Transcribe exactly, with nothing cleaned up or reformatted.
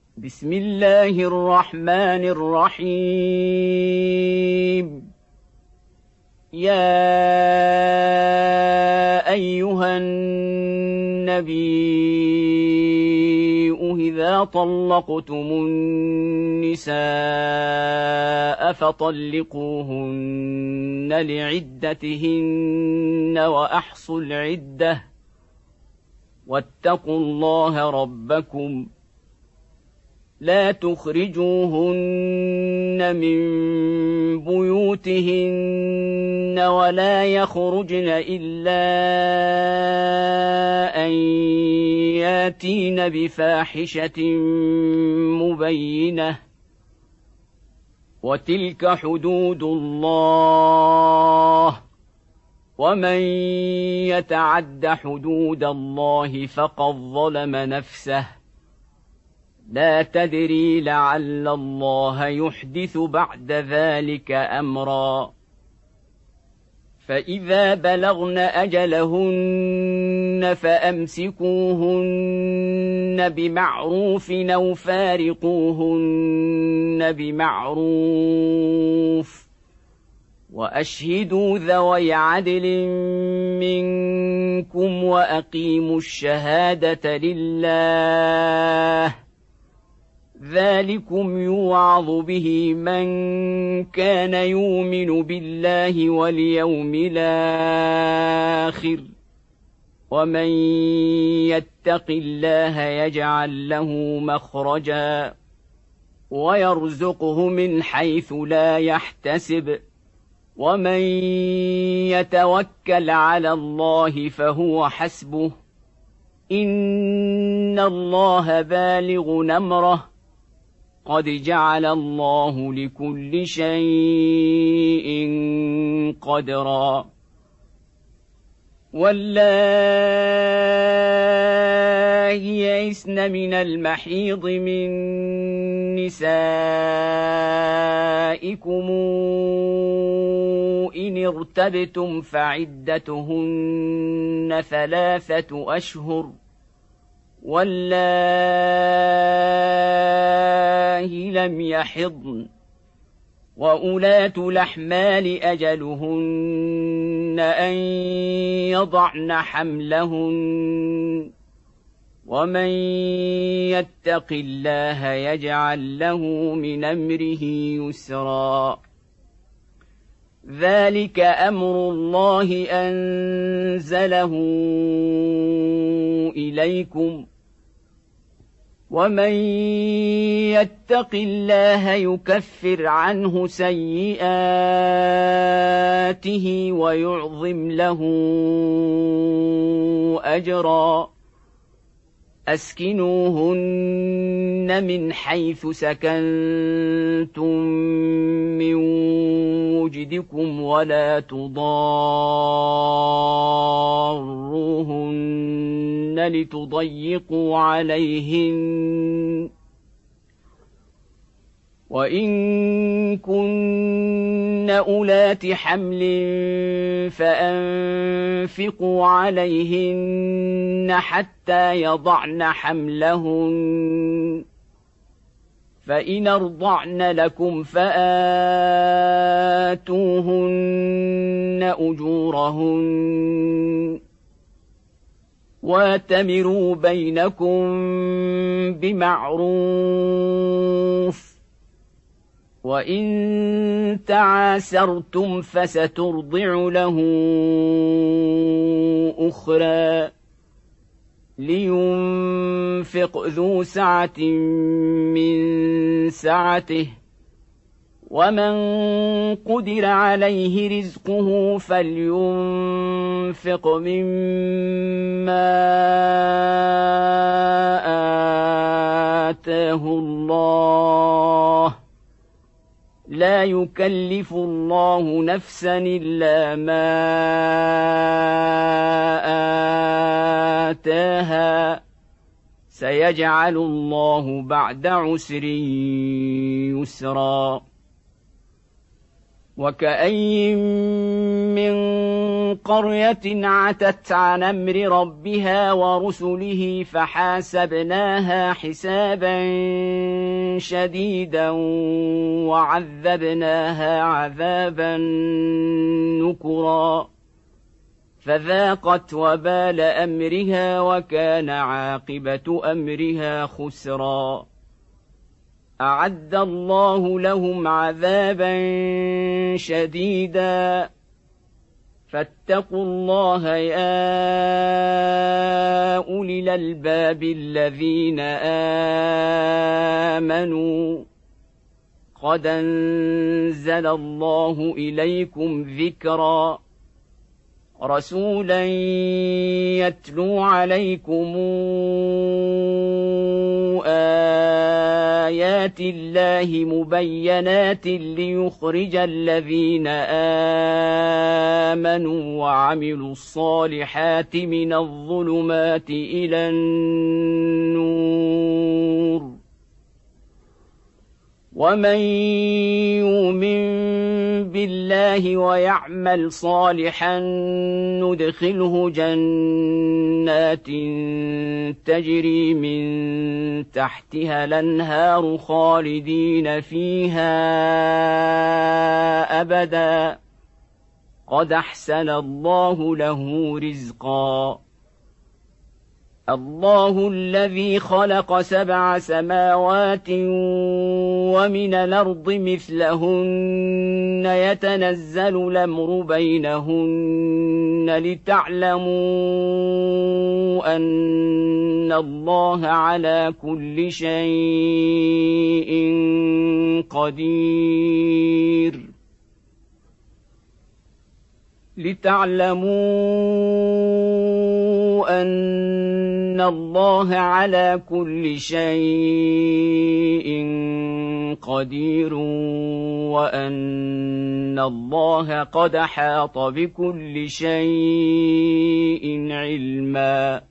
بسم الله الرحمن الرحيم يا أيها النبي إذا طلقتم النساء فطلقوهن لعدتهن وأحصوا العدة واتقوا الله ربكم لا تخرجوهن من بيوتهن ولا يخرجن إلا أن ياتين بفاحشة مبينة وتلك حدود الله ومن يتعد حدود الله فقد ظلم نفسه لا تدري لعل الله يحدث بعد ذلك أمرا فإذا بلغن أجلهن فأمسكوهن بمعروف أو فارقوهن بمعروف وأشهدوا ذوي عدل منكم وأقيموا الشهادة لله ذلكم يوعظ به من كان يؤمن بالله واليوم الآخر ومن يتق الله يجعل له مخرجا ويرزقه من حيث لا يحتسب ومن يتوكل على الله فهو حسبه إن الله بالغ أمره قد جعل الله لكل شيء قدرا واللائي يئسن من المحيض من نسائكم إن ارتبتم فعدتهن ثلاثة أشهر واللائي لم يحضن وأولاة الأحمال أجلهن أن يضعن حملهن ومن يتق الله يجعل له من أمره يسرا ذلك أمر الله أنزله إليكم ومن يتق الله يكفر عنه سيئاته ويعظم له أجرا أسكنوهن من حيث سكنتم من وجدكم ولا تضاروهن لتضيقوا عليهن وإن كن أولات حمل فأنفقوا عليهن حتى يضعن حملهن فإن أرضعن لكم فآتوهن أجورهن واتمروا بينكم بمعروف وإن تعاسرتم فسترضع له أخرى لينفق ذو سعة من سعته ومن قدر عليه رزقه فلينفق مما آتاه الله لا يكلف الله نفسا إلا ما آتاها سيجعل الله بعد عسر يسرا وكأين من قرية عتت عن أمر ربها ورسله فحاسبناها حسابا شديدا وعذبناها عذابا نكرا فذاقت وبال أمرها وكان عاقبة أمرها خسرا أعد الله لهم عذابا شديدا فاتقوا الله يا أولي الألباب الذين آمنوا قد أنزل الله إليكم ذكرا رسولا يتلو عليكم آيات الله مبينات ليخرج الذين آمنوا وعملوا الصالحات من الظلمات إلى النور ومن يؤمن بالله ويعمل صالحا ندخله جنات تجري من تحتها الأنهار خالدين فيها أبدا قد أحسن الله له رزقا الله الذي خلق سبع سماوات ومن الأرض مثلهن يتنزل الأمر بينهن لتعلموا أن الله على كل شيء قدير لتعلموا أن الله على كل شيء قدير وأن الله قد أحاط بكل شيء علما